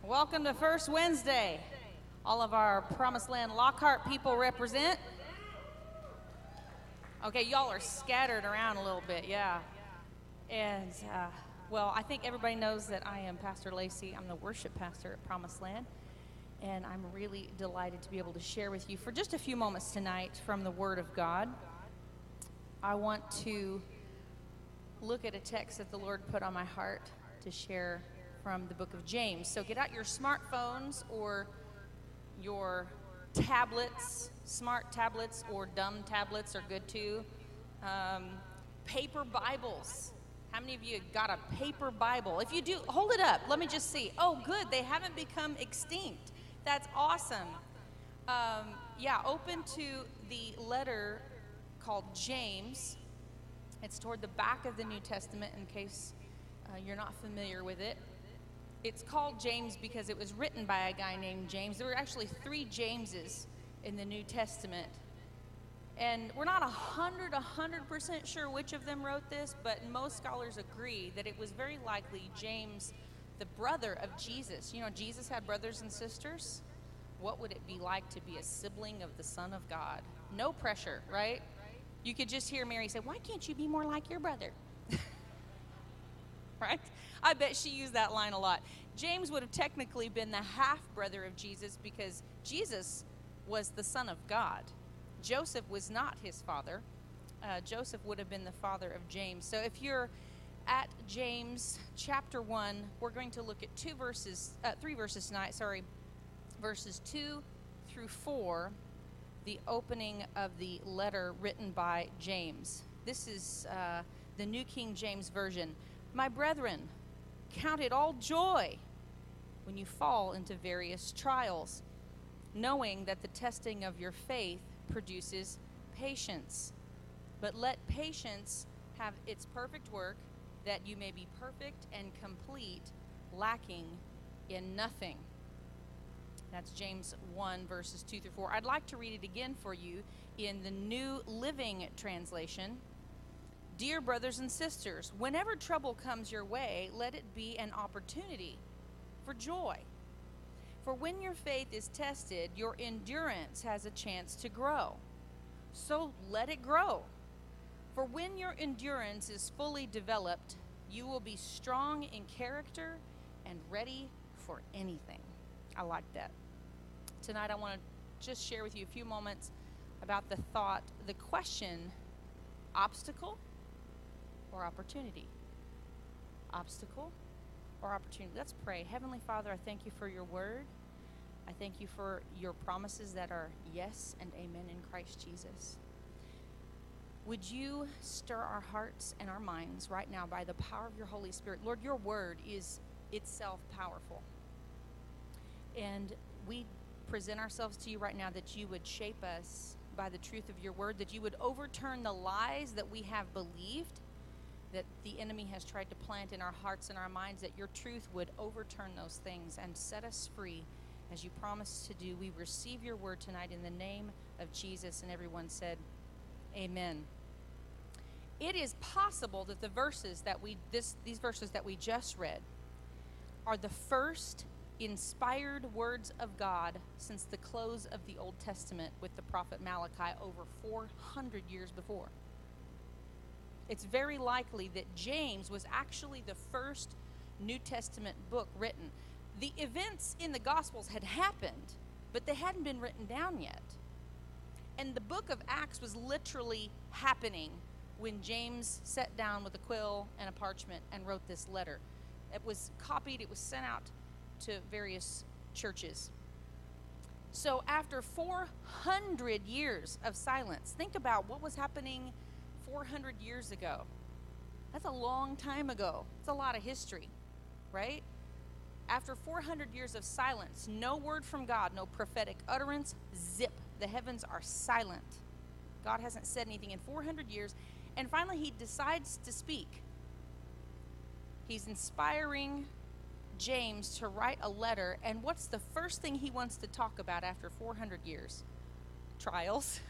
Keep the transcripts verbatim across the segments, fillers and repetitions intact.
Welcome to First Wednesday. All of our Promised Land Lockhart people represent. Okay, y'all are scattered around a little bit, yeah. And, uh, well, I think everybody knows that I am Pastor Lacey. I'm the worship pastor at Promised Land. And I'm really delighted to be able to share with you for just a few moments tonight from the Word of God. I want to look at a text that the Lord put on my heart to share from the book of James. So get out your smartphones or your tablets. Smart tablets or dumb tablets are good too. Um, paper Bibles. How many of you got a paper Bible? If you do, hold it up. Let me just see. Oh, good. They haven't become extinct. That's awesome. Um, yeah, open to the letter called James. It's toward the back of the New Testament in case uh, you're not familiar with it. It's called James because it was written by a guy named James. There were actually three Jameses in the New Testament. And we're not one hundred, one hundred percent sure which of them wrote this, but most scholars agree that it was very likely James, the brother of Jesus. You know, Jesus had brothers and sisters. What would it be like to be a sibling of the Son of God? No pressure, right? You could just hear Mary say, "Why can't you be more like your brother?" Right? I bet she used that line a lot. James would have technically been the half-brother of Jesus because Jesus was the Son of God. Joseph was not his father. Uh, Joseph would have been the father of James. So if you're at James chapter one, we're going to look at two verses, uh, three verses tonight, sorry, verses two through four, the opening of the letter written by James. This is uh, the New King James Version. My brethren, count it all joy when you fall into various trials, knowing that the testing of your faith produces patience. But let patience have its perfect work, that you may be perfect and complete, lacking in nothing. That's James one, verses two through four. I'd like to read it again for you in the New Living Translation. Dear brothers and sisters, whenever trouble comes your way, let it be an opportunity for joy. For when your faith is tested, your endurance has a chance to grow. So let it grow. For when your endurance is fully developed, you will be strong in character and ready for anything. I like that. Tonight I want to just share with you a few moments about the thought, the question, obstacle or opportunity? Obstacle or opportunity? Let's pray. Heavenly Father, I thank you for your word. I thank you for your promises that are yes and amen in Christ Jesus. Would you stir our hearts and our minds right now by the power of your Holy Spirit? Lord, your word is itself powerful. And we present ourselves to you right now that you would shape us by the truth of your word, that you would overturn the lies that we have believed, that the enemy has tried to plant in our hearts and our minds, that your truth would overturn those things and set us free as you promised to do. We receive your word tonight in the name of Jesus, and everyone said, amen. It is possible that the verses that we, this, these verses that we just read are the first inspired words of God since the close of the Old Testament with the prophet Malachi over four hundred years before. It's very likely that James was actually the first New Testament book written. The events in the Gospels had happened, but they hadn't been written down yet. And the book of Acts was literally happening when James sat down with a quill and a parchment and wrote this letter. It was copied, it was sent out to various churches. So after four hundred years of silence, think about what was happening four hundred years ago. That's a long time ago. It's a lot of history, right? After four hundred years of silence, no word from God, no prophetic utterance, zip, the heavens are silent. God hasn't said anything in four hundred years, and finally he decides to speak. He's inspiring James to write a letter, and what's the first thing he wants to talk about after four hundred years? Trials,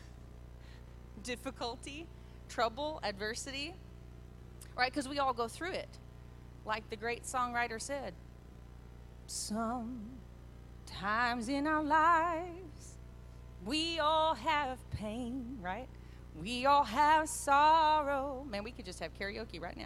difficulty, trouble, adversity, right? Because we all go through it. Like the great songwriter said, Sometimes in our lives, we all have pain, right? We all have sorrow. Man, we could just have karaoke right now.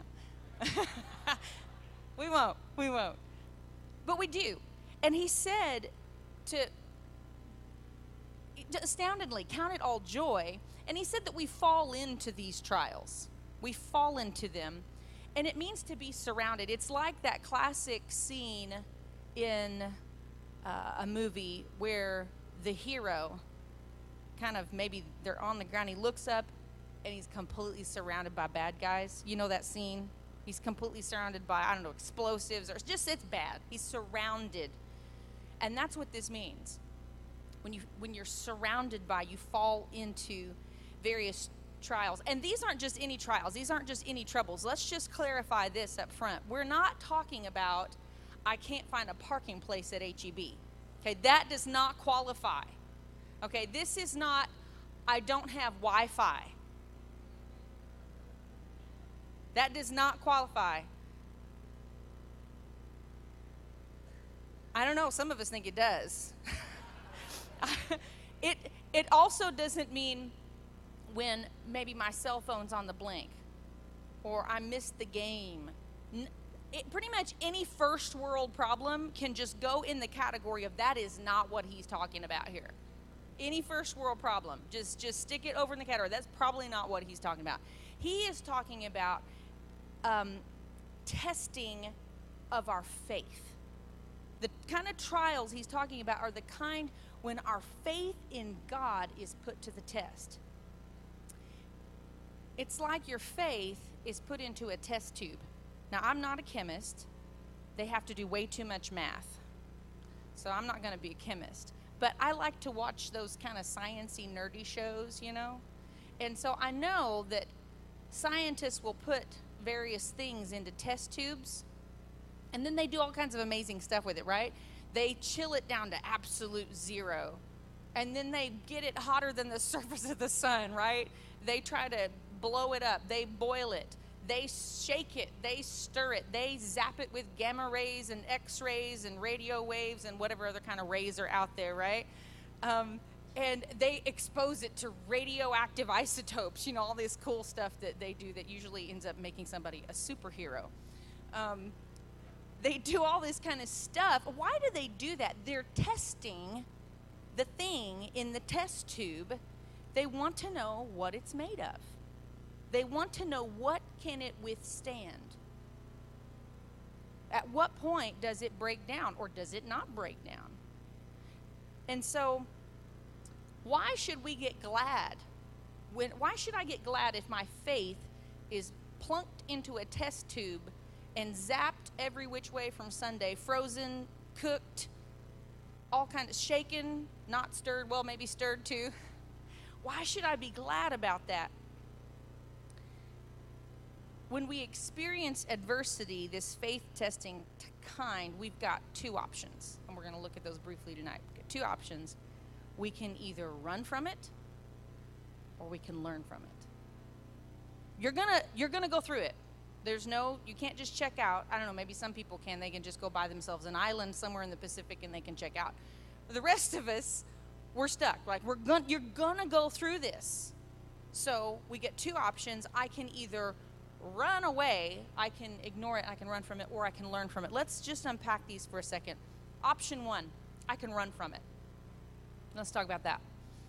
We won't. We won't. But we do. And he said to, astoundingly, count it all joy. And he said that we fall into these trials. We fall into them. And it means to be surrounded. It's like that classic scene in uh, a movie where the hero kind of, maybe they're on the ground, he looks up and he's completely surrounded by bad guys. You know that scene? He's completely surrounded by, I don't know, explosives, or just, it's bad. He's surrounded. And that's what this means. When you when you're surrounded by, you fall into various trials. And these aren't just any trials. These aren't just any troubles. Let's just clarify this up front. We're not talking about, I can't find a parking place at H E B. Okay, that does not qualify. Okay, this is not, I don't have Wi-Fi. That does not qualify. I don't know, some of us think it does. it it also doesn't mean when maybe my cell phone's on the blink or I missed the game. It, pretty much any first world problem can just go in the category of that is not what he's talking about here. Any first world problem, just just stick it over in the category. That's probably not what he's talking about. He is talking about um, testing of our faith. The kind of trials he's talking about are the kind when our faith in God is put to the test. It's like your faith is put into a test tube. Now, I'm not a chemist. They have to do way too much math. So I'm not going to be a chemist. But I like to watch those kind of science-y, nerdy shows, you know? And so I know that scientists will put various things into test tubes, and then they do all kinds of amazing stuff with it, right? They chill it down to absolute zero, and then they get it hotter than the surface of the sun, right? They try to blow it up. They boil it. They shake it. They stir it. They zap it with gamma rays and X-rays and radio waves and whatever other kind of rays are out there, right? Um, and they expose it to radioactive isotopes, you know, all this cool stuff that they do that usually ends up making somebody a superhero. Um, they do all this kind of stuff. Why do they do that? They're testing the thing in the test tube. They want to know what it's made of. They want to know what can it withstand. At what point does it break down, or does it not break down? And so, why should we get glad? When why should I get glad if my faith is plunked into a test tube and zapped every which way from Sunday, frozen, cooked, all kind of shaken, not stirred, well, maybe stirred too? Why should I be glad about that? When we experience adversity, this faith testing kind, we've got two options, and we're going to look at those briefly tonight. We've got two options. We can either run from it, or we can learn from it. You're gonna you're gonna go through it. There's no, you can't just check out. I don't know, maybe some people can. They can just go buy themselves an island somewhere in the Pacific and they can check out. The rest of us, we're stuck. Like we're gonna, you're gonna go through this. So we get two options. I can either run away, I can ignore it, I can run from it, or I can learn from it. Let's just unpack these for a second. Option one, I can run from it. Let's talk about that.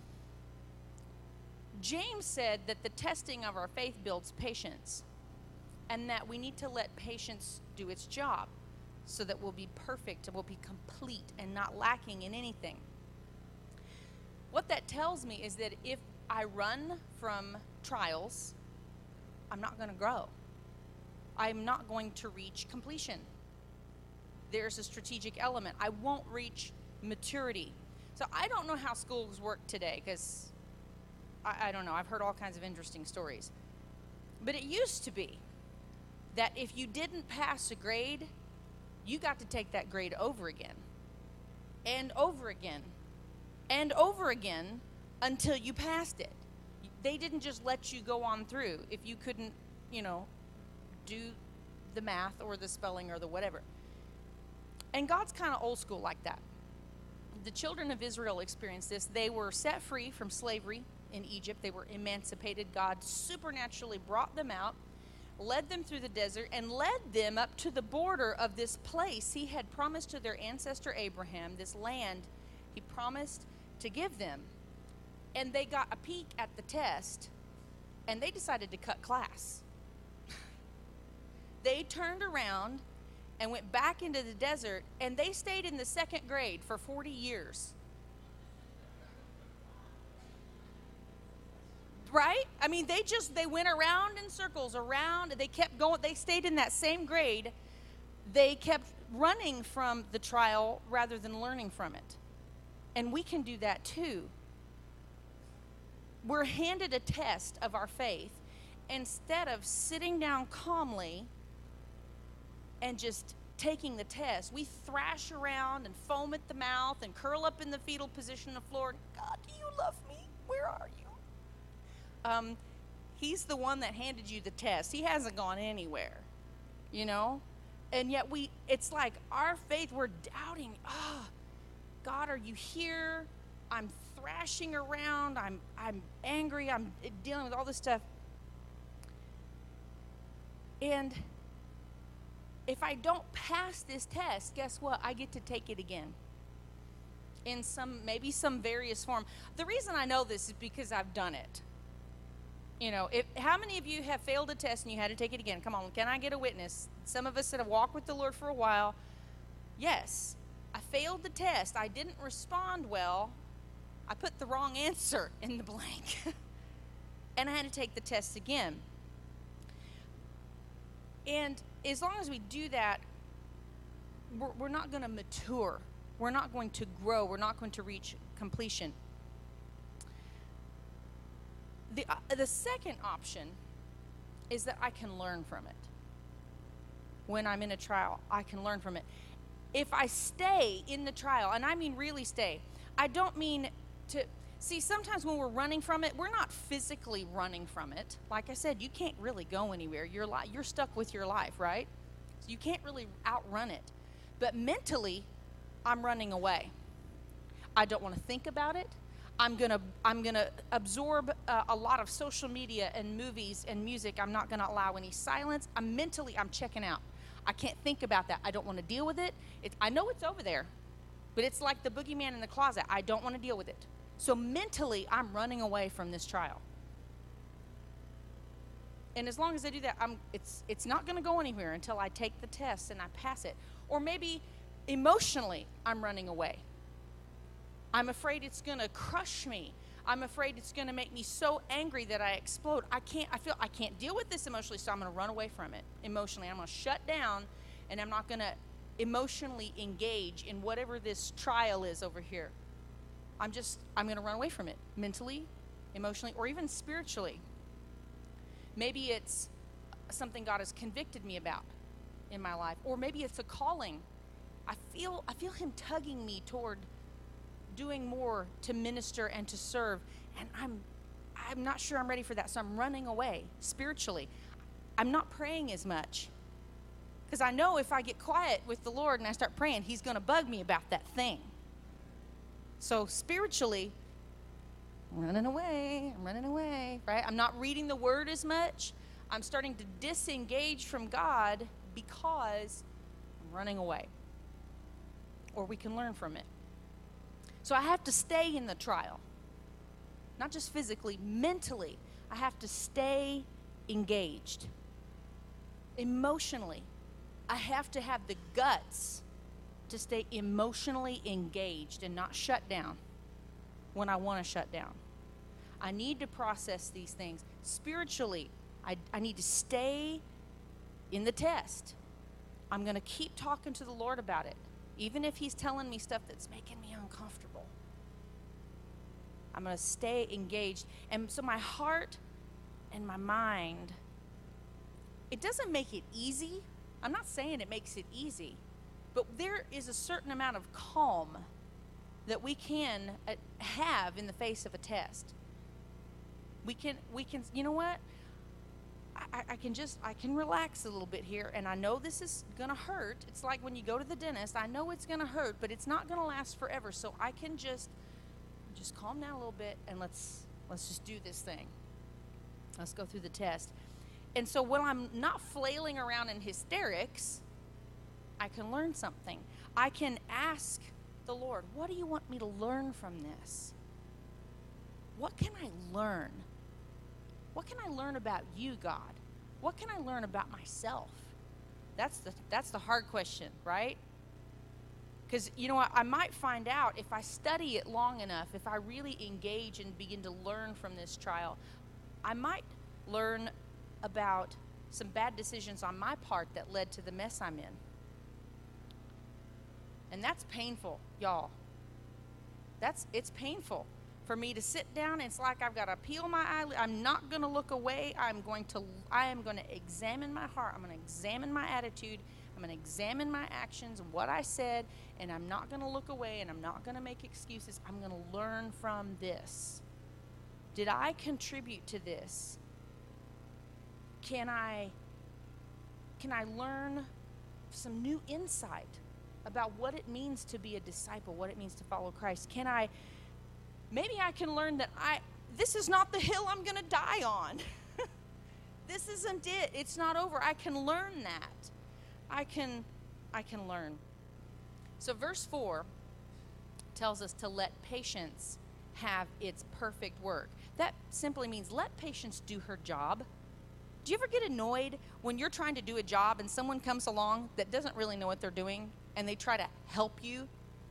James said that the testing of our faith builds patience, and that we need to let patience do its job so that we'll be perfect and we'll be complete and not lacking in anything. What that tells me is that if I run from trials, I'm not going to grow. I'm not going to reach completion. There's a strategic element. I won't reach maturity. So I don't know how schools work today because I, I don't know. I've heard all kinds of interesting stories. But it used to be that if you didn't pass a grade, you got to take that grade over again and over again and over again until you passed it. They didn't just let you go on through if you couldn't, you know, do the math or the spelling or the whatever. And God's kind of old school like that. The children of Israel experienced this. They were set free from slavery in Egypt. They were emancipated. God supernaturally brought them out, led them through the desert, and led them up to the border of this place he had promised to their ancestor Abraham, this land he promised to give them. And they got a peek at the test, and they decided to cut class. They turned around and went back into the desert, and they stayed in the second grade for forty years. Right? I mean, they just, they went around in circles, around, they kept going, they stayed in that same grade. They kept running from the trial rather than learning from it. And we can do that too. We're handed a test of our faith. Instead of sitting down calmly and just taking the test, we thrash around and foam at the mouth and curl up in the fetal position on the floor. God, do you love me? Where are you? Um, he's the one that handed you the test. He hasn't gone anywhere, you know? And yet we, it's like our faith, we're doubting, oh, God, are you here? I'm thrashing around. I'm, I'm angry. I'm dealing with all this stuff. And if I don't pass this test, guess what? I get to take it again in some, maybe some various form. The reason I know this is because I've done it. You know, if, how many of you have failed a test and you had to take it again? Come on, can I get a witness? Some of us that have walked with the Lord for a while. Yes, I failed the test. I didn't respond well. I put the wrong answer in the blank. And I had to take the test again. And as long as we do that, we're, we're not going to mature. We're not going to grow. We're not going to reach completion. The, uh, the second option is that I can learn from it. When I'm in a trial, I can learn from it. If I stay in the trial, and I mean really stay, I don't mean to... See, sometimes when we're running from it, we're not physically running from it. Like I said, you can't really go anywhere. You're li- you're stuck with your life, right? So you can't really outrun it. But mentally, I'm running away. I don't want to think about it. I'm gonna I'm gonna absorb uh, a lot of social media and movies and music. I'm not gonna allow any silence. I'm mentally I'm checking out. I can't think about that. I don't want to deal with it. It. I know it's over there, but it's like the boogeyman in the closet. I don't want to deal with it. So mentally, I'm running away from this trial. And as long as I do that, I'm, it's, it's not going to go anywhere until I take the test and I pass it. Or maybe emotionally, I'm running away. I'm afraid it's going to crush me. I'm afraid it's going to make me so angry that I explode. I can't, I feel I can't deal with this emotionally, so I'm going to run away from it emotionally. I'm going to shut down, and I'm not going to emotionally engage in whatever this trial is over here. I'm just, I'm going to run away from it mentally, emotionally, or even spiritually. Maybe it's something God has convicted me about in my life, or maybe it's a calling. I feel, I feel Him tugging me toward doing more to minister and to serve, and I'm, I'm not sure I'm ready for that, so I'm running away spiritually. I'm not praying as much because I know if I get quiet with the Lord and I start praying, He's going to bug me about that thing. So spiritually, I'm running away, I'm running away, right? I'm not reading the Word as much. I'm starting to disengage from God because I'm running away. Or we can learn from it. So I have to stay in the trial. Not just physically, mentally. I have to stay engaged. Emotionally, I have to have the guts to stay emotionally engaged and not shut down when I want to shut down. I need to process these things. Spiritually, I, I need to stay in the test. I'm going to keep talking to the Lord about it, even if He's telling me stuff that's making me uncomfortable. I'm going to stay engaged. And so my heart and my mind, it doesn't make it easy. I'm not saying it makes it easy. But there is a certain amount of calm that we can uh, have in the face of a test. We can, we can, you know what? I, I can just, I can relax a little bit here, and I know this is going to hurt. It's like when you go to the dentist. I know it's going to hurt, but it's not going to last forever, so I can just, just calm down a little bit, and let's, let's just do this thing. Let's go through the test. And so when I'm not flailing around in hysterics, I can learn something. I can ask the Lord, what do you want me to learn from this? What can I learn? What can I learn about you, God? What can I learn about myself? That's the that's the hard question, right? Because, you know, I, I might find out if I study it long enough, if I really engage and begin to learn from this trial, I might learn about some bad decisions on my part that led to the mess I'm in. And that's painful, y'all. That's it's painful. For me to sit down, it's like I've got to peel my eyelid. I'm not going to look away. I'm going to, I am going to examine my heart. I'm going to examine my attitude. I'm going to examine my actions and what I said, and I'm not going to look away, and I'm not going to make excuses. I'm going to learn from this. Did I contribute to this? Can I, can I learn some new insight about what it means to be a disciple, what it means to follow Christ? Can I Maybe I can learn that I this is not the hill I'm going to die on. This isn't it. It's not over. I can learn that. I can I can learn. So verse four tells us to let patience have its perfect work. That simply means let patience do her job. Do you ever get annoyed when you're trying to do a job and someone comes along that doesn't really know what they're doing and they try to help you?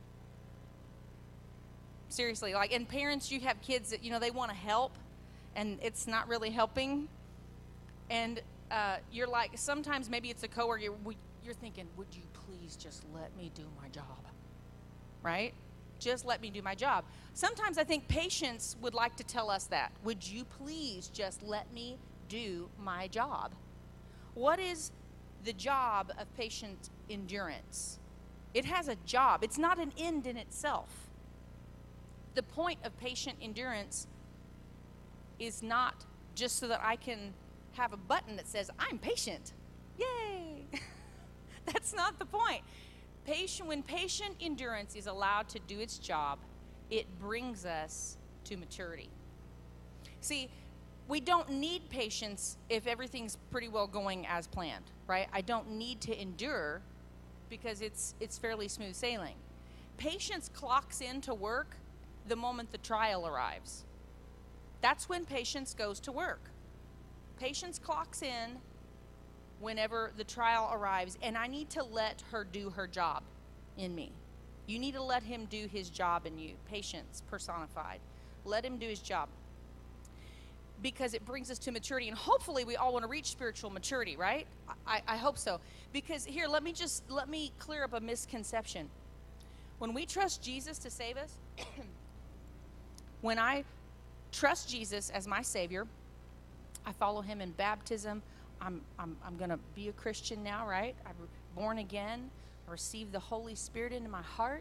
Seriously, like, and parents, you have kids that, you know, they want to help, and it's not really helping. And uh, you're like, sometimes maybe it's a coworker, you're, you're thinking, would you please just let me do my job? Right? Just let me do my job. Sometimes I think patience would like to tell us that. Would you please just let me do my job? What is the job of patient endurance? It has a job. It's not an end in itself. The point of patient endurance is not just so that I can have a button that says, I'm patient. Yay! That's not the point. Patient, when patient endurance is allowed to do its job, it brings us to maturity. See, we don't need patience if everything's pretty well going as planned, right? I don't need to endure because it's it's fairly smooth sailing. Patience clocks into work the moment the trial arrives. That's when patience goes to work. Patience clocks in whenever the trial arrives, and I need to let her do her job in me. You need to let him do his job in you. Patience personified. Let him do his job. Because it brings us to maturity, and hopefully we all want to reach spiritual maturity, right? I, I hope so. Because here, let me just, let me clear up a misconception. When we trust Jesus to save us, when I trust Jesus as my Savior, I follow him in baptism. I'm I'm I'm going to be a Christian now, right? I'm born again. I receive the Holy Spirit into my heart.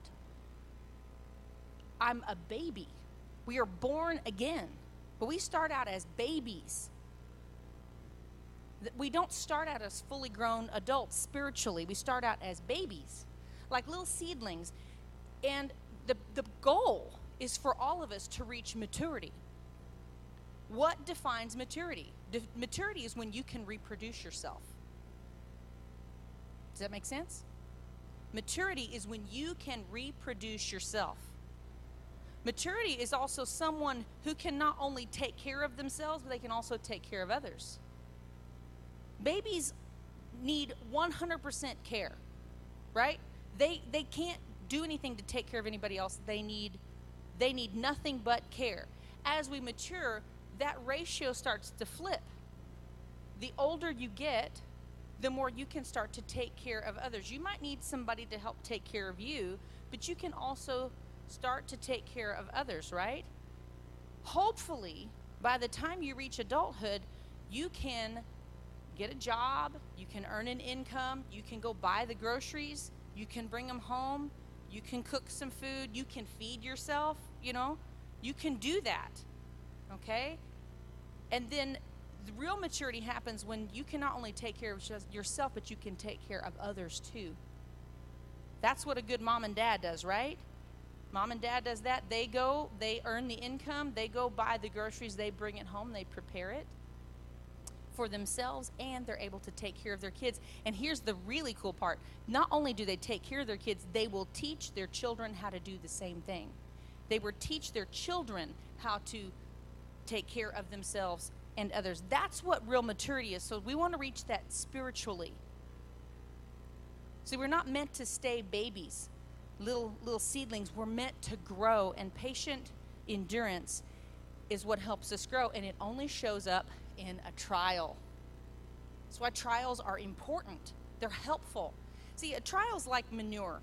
I'm a baby. We are born again, but we start out as babies. We don't start out as fully grown adults spiritually. We start out as babies, like little seedlings. And the the goal is for all of us to reach maturity. What defines maturity? De- maturity is when you can reproduce yourself. Does that make sense? Maturity is when you can reproduce yourself. Maturity is also someone who can not only take care of themselves, but they can also take care of others. Babies need one hundred percent care, right? They they can't do anything to take care of anybody else. They need they need nothing but care. As we mature, that ratio starts to flip. The older you get, the more you can start to take care of others. You might need somebody to help take care of you, but you can also start to take care of others, right? Hopefully, by the time you reach adulthood, you can get a job, you can earn an income, you can go buy the groceries, you can bring them home, you can cook some food, you can feed yourself, you know, you can do that, okay? And then The real maturity happens when you can not only take care of just yourself, but you can take care of others too. That's what a good mom and dad does, right? Mom and dad does that. They go, they earn the income, they go buy the groceries, they bring it home, they prepare it for themselves, and they're able to take care of their kids. And here's the really cool part. Not only do they take care of their kids, they will teach their children how to do the same thing. They will teach their children how to take care of themselves and others. That's what real maturity is. So we want to reach that spiritually. See, we're not meant to stay babies, little little seedlings. We're meant to grow, and patient endurance is what helps us grow, and it only shows up in a trial. That's why trials are important. They're helpful. See, a trial's like manure.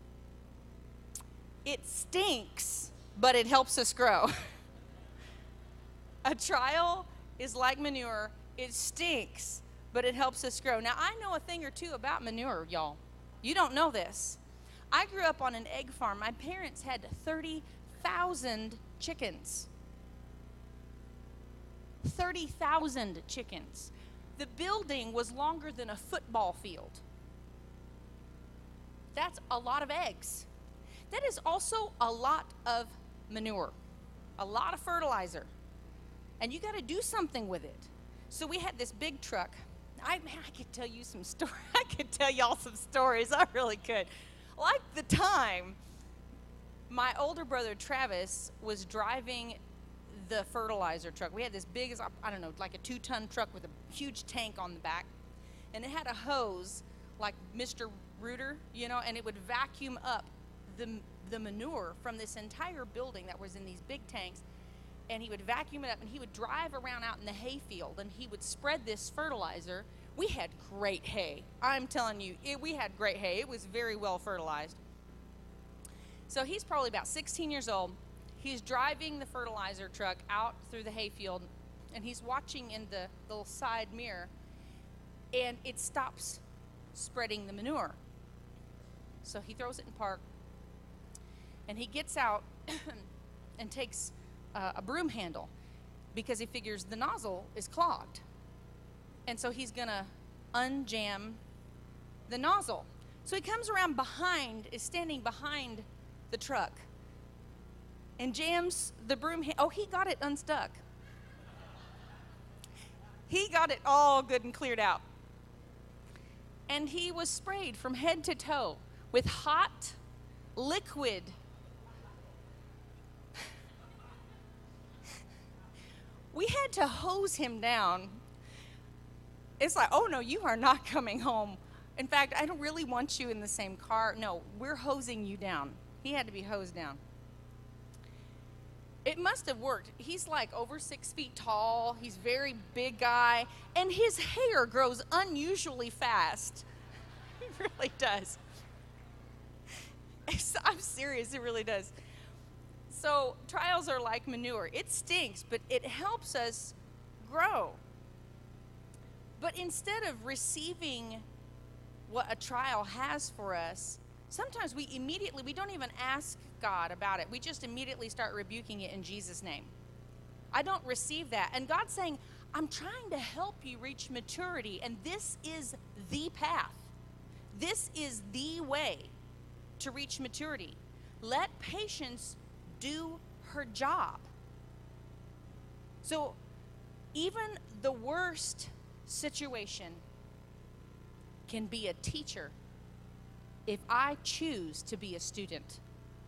It stinks, but it helps us grow. A trial is like manure. It stinks, but it helps us grow. Now, I know a thing or two about manure, y'all. You don't know this. I grew up on an egg farm. My parents had thirty thousand chickens. thirty thousand chickens. The building was longer than a football field. That's a lot of eggs. That is also a lot of manure, a lot of fertilizer. And you got to do something with it. So we had this big truck. I, man, I could tell you some stories. I could tell y'all some stories. I really could. Like the time my older brother Travis was driving the fertilizer truck. We had this big, I don't know, like a two-ton truck with a huge tank on the back. And it had a hose like Mister Rooter, you know, and it would vacuum up the, the manure from this entire building that was in these big tanks. And he would vacuum it up, and he would drive around out in the hay field, and he would spread this fertilizer. We had great hay. I'm telling you, it, we had great hay. It was very well fertilized. So he's probably about sixteen years old. He's driving the fertilizer truck out through the hay field, and he's watching in the little side mirror, and it stops spreading the manure. So he throws it in park, and he gets out and takes uh, a broom handle because he figures the nozzle is clogged. And so he's going to unjam the nozzle. So he comes around behind, is standing behind the truck, and jams the broom handle. Oh, he got it unstuck. He got it all good and cleared out. And he was sprayed from head to toe with hot liquid. We had to hose him down. It's like, oh no, you are not coming home. In fact, I don't really want you in the same car. No, we're hosing you down. He had to be hosed down. It must have worked. He's like over six feet tall. He's a very big guy. And his hair grows unusually fast. It really does. It's, I'm serious, it really does. So trials are like manure. It stinks, but it helps us grow. But instead of receiving what a trial has for us, sometimes we immediately, we don't even ask God about it. We just immediately start rebuking it in Jesus' name. I don't receive that. And God's saying, I'm trying to help you reach maturity, and this is the path. This is the way to reach maturity. Let patience do her job. So even the worst situation can be a teacher if I choose to be a student.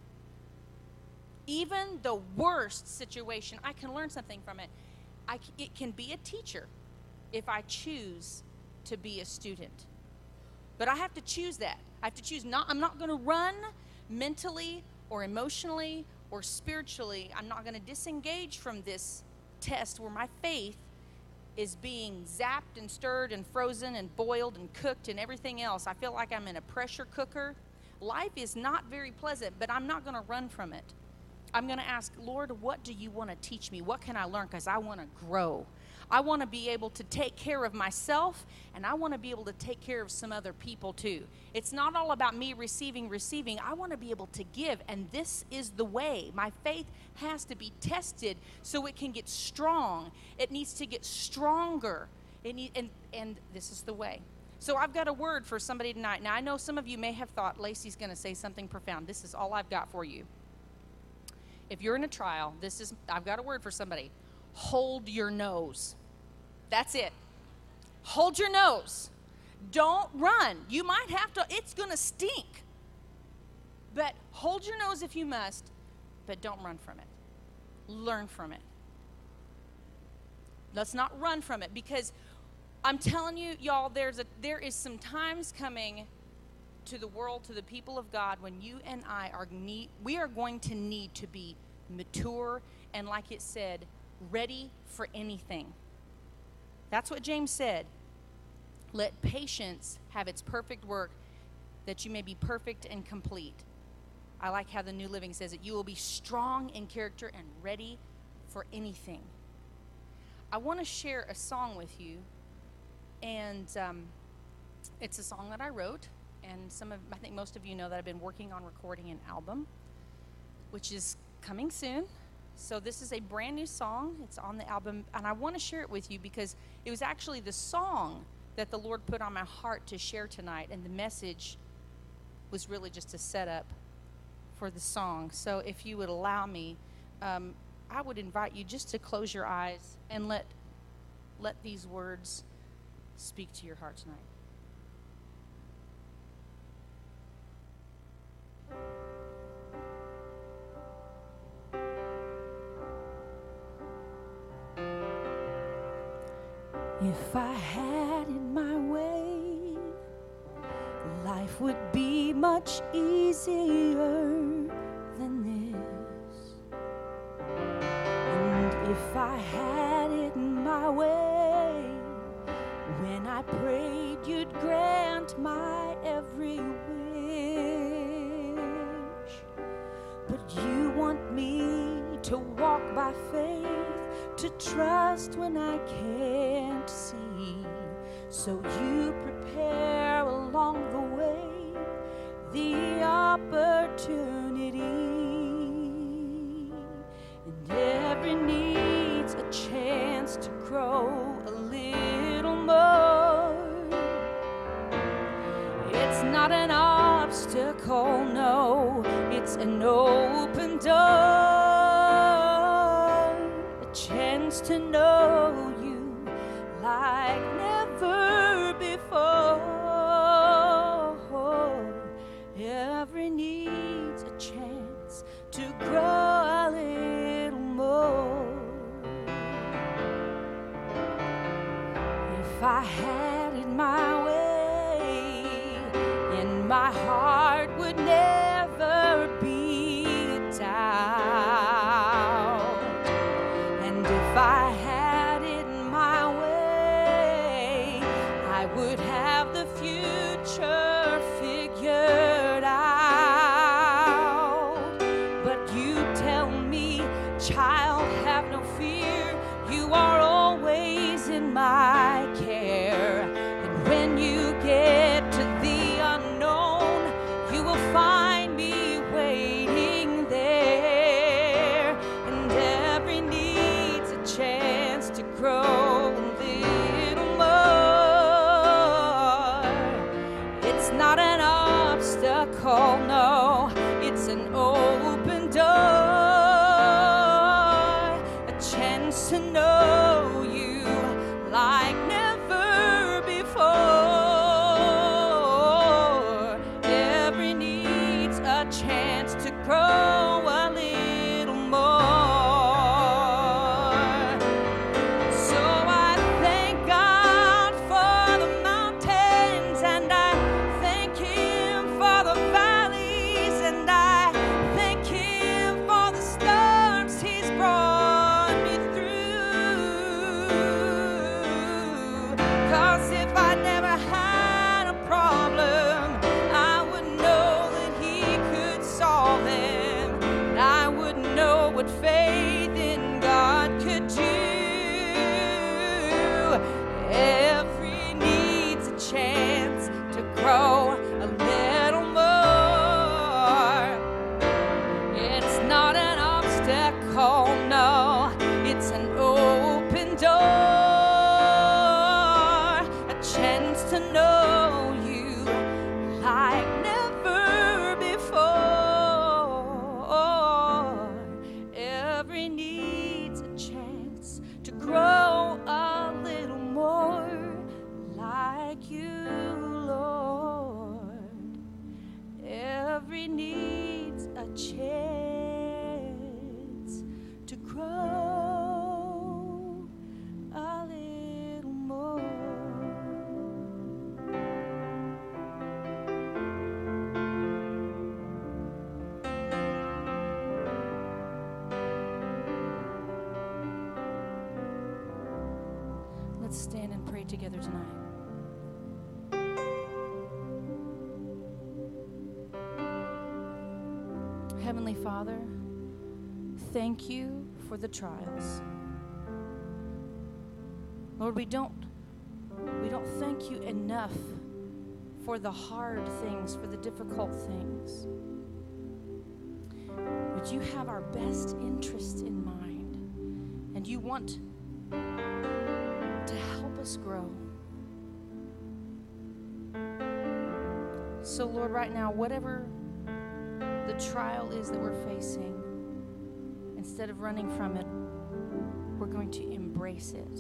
Even the worst situation, I can learn something from it. I, it can be a teacher if I choose to be a student. But I have to choose that. I have to choose not, I'm not going to run mentally or emotionally or spiritually. I'm not going to disengage from this test where my faith is being zapped and stirred and frozen and boiled and cooked and everything else. I feel like I'm in a pressure cooker. Life is not very pleasant, but I'm not going to run from it. I'm going to ask, Lord, what do you want to teach me? What can I learn? Because I want to grow. I want to be able to take care of myself, and I want to be able to take care of some other people too. It's not all about me receiving, receiving. I want to be able to give, and this is the way. My faith has to be tested so it can get strong. It needs to get stronger. It need, and, and this is the way. So I've got a word for somebody tonight. Now, I know some of you may have thought Lacey's going to say something profound. This is all I've got for you. If you're in a trial, this is, I've got a word for somebody. Hold your nose. That's it. Hold your nose. Don't run. You might have to, it's going to stink. But hold your nose if you must, but don't run from it. Learn from it. Let's not run from it, because I'm telling you, y'all, there's a there is some times coming to the world, to the people of God, when you and I are need we are going to need to be mature and, like it said, ready for anything. That's what James said. Let patience have its perfect work, that you may be perfect and complete. I like how the New Living says it. You will be strong in character and ready for anything. I want to share a song with you, and um, it's a song that I wrote, and some of I think most of you know that I've been working on recording an album, which is coming soon. So this is a brand new song. It's on the album, and I want to share it with you because it was actually the song that the Lord put on my heart to share tonight, and the message was really just a setup for the song. So if you would allow me, um, I would invite you just to close your eyes and let let these words speak to your heart tonight. If I had it my way, life would be much easier than this. And if I had it my way, when I prayed you'd grant my every wish. But you want me to walk by faith, to trust when I can't see. So you prepare along the way the opportunity, and every needs a chance to grow a little more. It's not an obstacle, no, it's an open door, a chance to know you like never before. Every needs a chance to grow a little more. If I had it my way, and my heart would never be a doubt. And if I had it my way, what faith in God could do. Every needs a chance to grow a little more. It's not an obstacle, no, it's an open door, a chance to know you like never before. Every needs a chance to grow a little more like you, Lord. Every needs a chance to grow a little more. Let's stand and pray together tonight. Heavenly Father, thank you for the trials. Lord, we don't we don't thank you enough for the hard things, for the difficult things. But you have our best interest in mind, and you want to help us grow. So, Lord, right now, whatever the trial is that we're facing, instead of running from it, we're going to embrace it.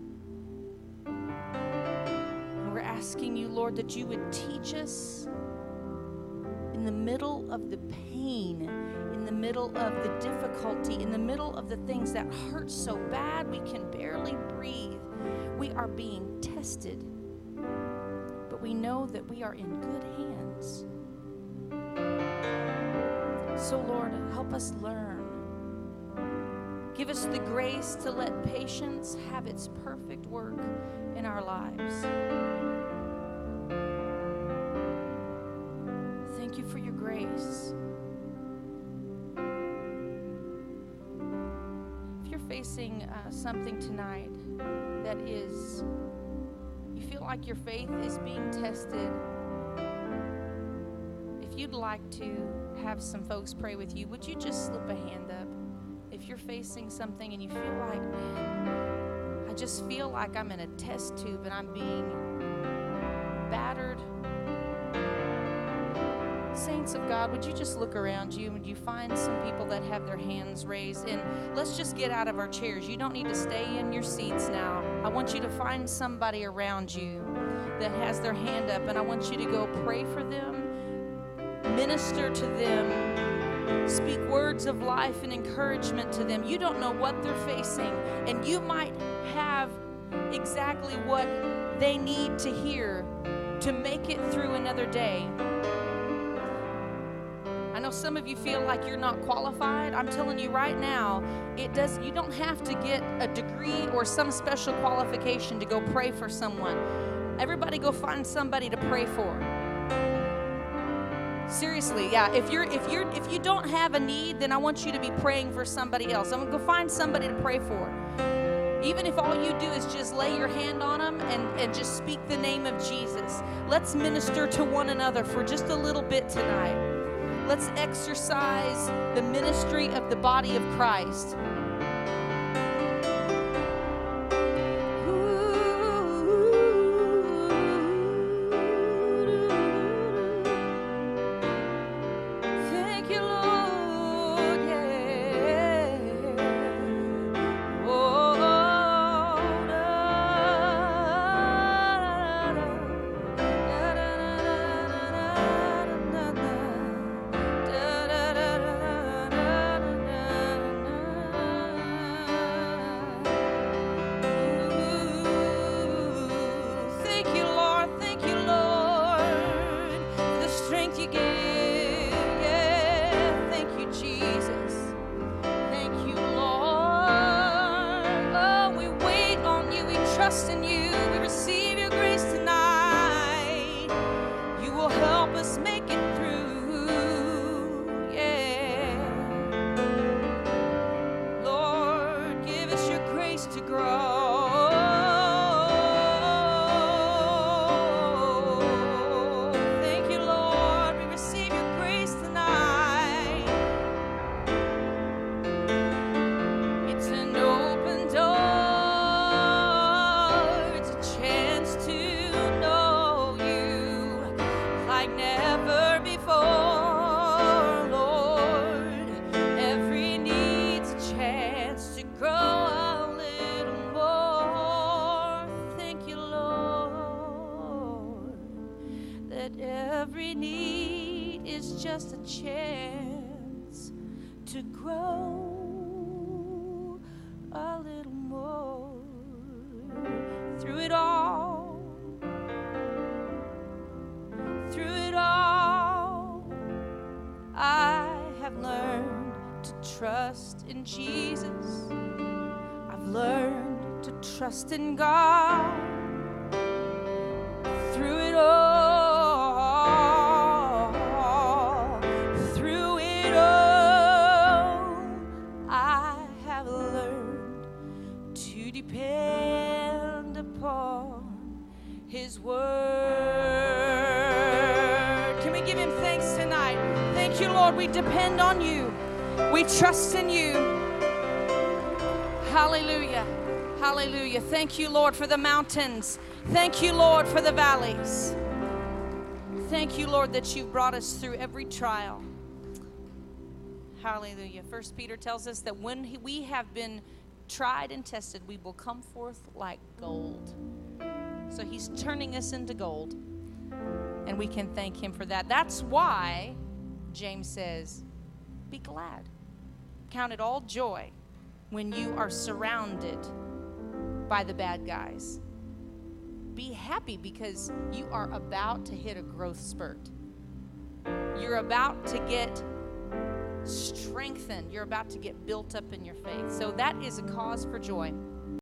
And we're asking you, Lord, that you would teach us in the middle of the pain, in the middle of the difficulty, in the middle of the things that hurt so bad we can barely breathe. We are being tested, but we know that we are in good hands. So, Lord, help us learn. Give us the grace to let patience have its perfect work in our lives. Thank you for your grace. If you're facing uh, something tonight that is, you feel like your faith is being tested, if you'd like to have some folks pray with you, would you just slip a hand up? If you're facing something and you feel like, man, I just feel like I'm in a test tube and I'm being battered. Saints of God, would you just look around you and would you find some people that have their hands raised? And let's just get out of our chairs. You don't need to stay in your seats now. I want you to find somebody around you that has their hand up, and I want you to go pray for them, minister to them, speak words of life and encouragement to them. You don't know what they're facing, and you might have exactly what they need to hear to make it through another day. I know some of you feel like you're not qualified. I'm telling you right now, it does. You don't have to get a degree or some special qualification to go pray for someone. Everybody go find somebody to pray for. Seriously, yeah. If you're if you're if you don't have a need, then I want you to be praying for somebody else. I'm gonna go find somebody to pray for. Even if all you do is just lay your hand on them and, and just speak the name of Jesus. Let's minister to one another for just a little bit tonight. Let's exercise the ministry of the body of Christ. In you, we receive your grace tonight. You will help us make it through, yeah. just a chance to grow a little more. Through it all, through it all, I have learned to trust in Jesus. I've learned to trust in God. Through it all, through it all, I have learned to depend upon His word. Can we give Him thanks tonight? Thank you, Lord. We depend on you. We trust in you. Hallelujah. Hallelujah. Thank you, Lord, for the mountains. Thank you, Lord, for the valleys. Thank you, Lord, that you've brought us through every trial. Hallelujah. First Peter tells us that when he, we have been tried and tested, we will come forth like gold. So He's turning us into gold. And we can thank Him for that. That's why James says, be glad. Count it all joy when you are surrounded by the bad guys. Be happy because you are about to hit a growth spurt. You're about to get strengthened. You're about to get built up in your faith. So that is a cause for joy.